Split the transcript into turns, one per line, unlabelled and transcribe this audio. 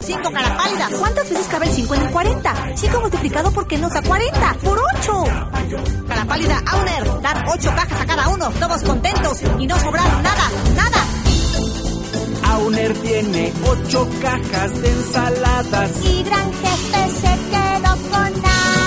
5 cara pálida.
¿Cuántas veces cabe el 5 en el 40? 5 multiplicado por qué nos da 40. ¡Por 8!
Cara pálida, Auner, dar 8 cajas a cada uno, todos contentos y no sobraron nada.
Auner tiene 8 cajas de ensaladas.
Y Gran Jefe se quedó con nada.